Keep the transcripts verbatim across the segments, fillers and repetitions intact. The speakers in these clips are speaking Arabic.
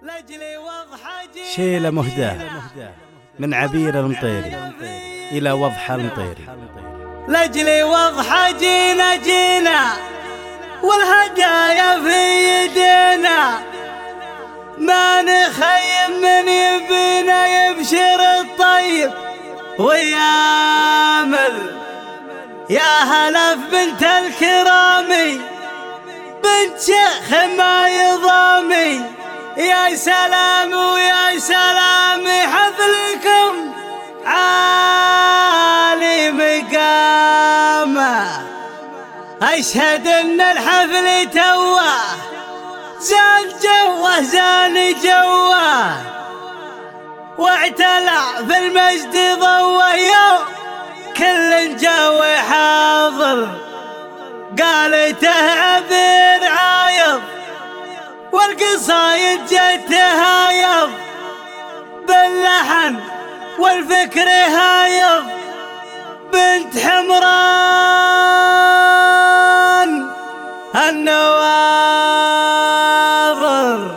شيلة مهداة من عبير المطيري إلى وضحى المطيري. لجلي وضحى جينا جينا والهدايا في يدينا، ما نخيم من يبينا يبشر الطيب ويامل. يا هلا في بنت الكرامي بنت شيخ ما يضامي، يا سلام ويا سلام حفلكم عالي مقامه. أشهد ان الحفل توه زان جوه زان جوه، واعتلى في المجد ضوه يوم كل جو حاضر. قالته عبير عايض والقصايد جت هايض، باللحن والفكر هايض. بنت حمران النواظر.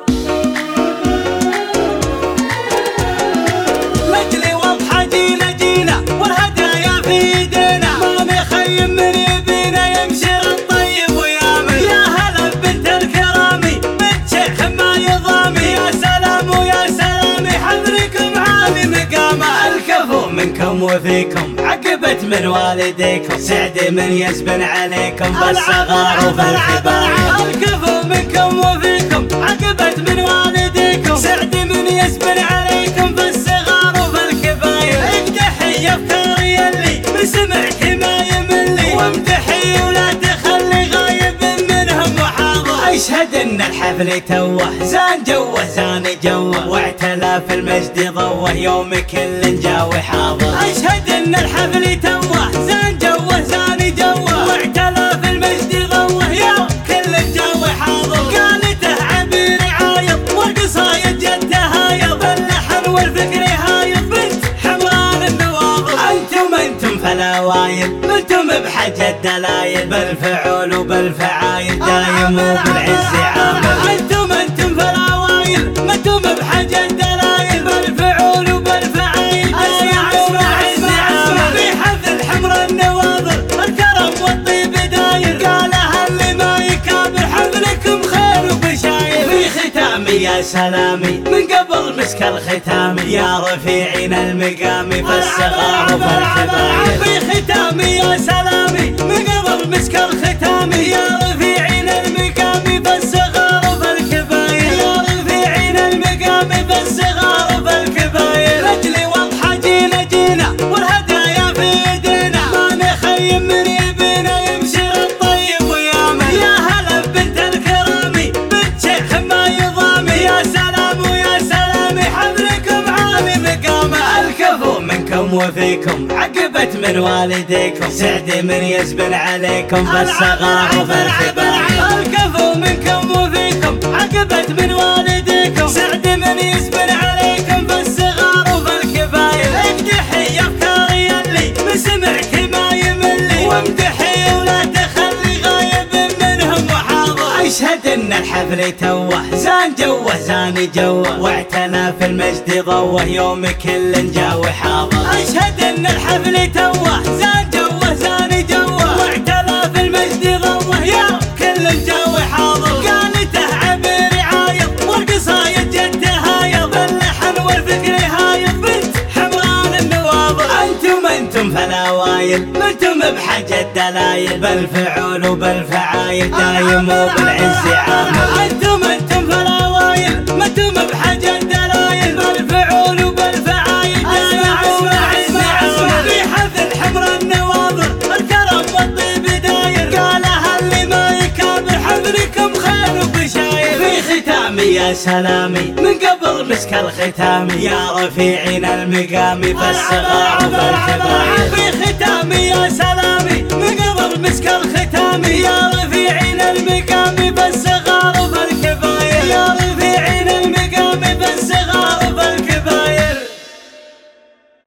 لجلي وضحى جينا جينا والهدايا في يدينا، ما نخيم من يبينا يمشي الطيب ويامل. يا هلا بنت الكرامي بنت شيخ ما يضامي، يا سلام ويا سلام حضركم عالي مقامه. الكفو منكم وفيكم عقبت من والديكم، سعد من يسبن عليكم بالصغار وبالكباير. الكفو منكم وفيكم عقبت من والديكم، سعد من يسبن عليكم بالصغار وبالكباير. امدحي افكاري اللي بسمعك ما يملي، وامدحي ولا تخلي غايب منهم وحاضر. اشهد ان الحفل توه زان جوه زان جوه، واعتلى في المجد ضوه يوم كل جاوي حاضر. اشهد ان الحفل توه زان جوه زان جوه، واعتلى في المجد ضوه يوم كل جاوي حاضر. قالته عبير عايض والقصايد جت هايض، اللحن والفكر هايض. بنت حمران النواظر. انتم انتم فلاوايل منتم بحاجة دلايل، بالفعول وبالفعايل دايم وبالعز عامل. انتم انتم فلاوايل منتم بحاجة دلايل، بالفعول وبالفعايل دايم وبالعز عامل. في حفل حمر النواظر الكرم والطيب داير، قالها اللي ما يكابر حفلكم خير وبشاير. في ختامي يا سلامي من قبل مسك الختامي، يا رفيعين المقامي بالصغار وبالكباير. في ختامي يا سلامي من قبل مسك الختامي، يا رفيعين المقامي بالصغار وبالكباير. يا رفيعين المقامي بالصغار وبالكباير. لجلي وضحى جينا جينا والهدايا في يدينا، ما نخيم من يبينا يمشي الطيب ويامل. يا هلا بنت الكرامي بنت شيخ ما يضامي، يا سلام ويا سلام حفلكم عالي مقامه. الكفو منكم وفيكم عقبت من والديكم، سعد من يسبن عليكم بالصغار وبالكباير. الكفو منكم وفيكم عقبت من والديكم، سعد من يسبن عليكم بالصغار وبالكباير. امدحي افكاري اللي بسمعك ما يملي، وامدحي ولا تخلي غايب منهم وحاضر. اشهد ان الحفل توه زان جوه زان جوه، واعتنى في المجد ضوه يوم كل جاوي حاضر. اشهد ان الحفل توه زان جوه زان جوه، واعتنى في المجد ضوه يوم كل جاوي حاضر. قالته عبير عايض والقصايد جت هايض، اللحن والفكر هايض. بنت حمران النواظر. انتم انتم فلاوايل منتم بحاجة دلايل، بالفعول وبالفعايل دايم وبالعز عامل. انتم انتم فلاوايل منتم بحاجة دلايل، بالفعول وبالفعايل دايم وبالعز عامل. في حفل حمر النواظر الكرم والطيب داير، قالها اللي ما يكابر حفلكم خير وبشاير. في ختامي يا سلامي من قبل مسك الختامي، يا رفيعين المقامي بالصغار وبالكباير. في ختامي يا سلامي من قبل مسك الختامي، يا رفيعين المقامي بالصغار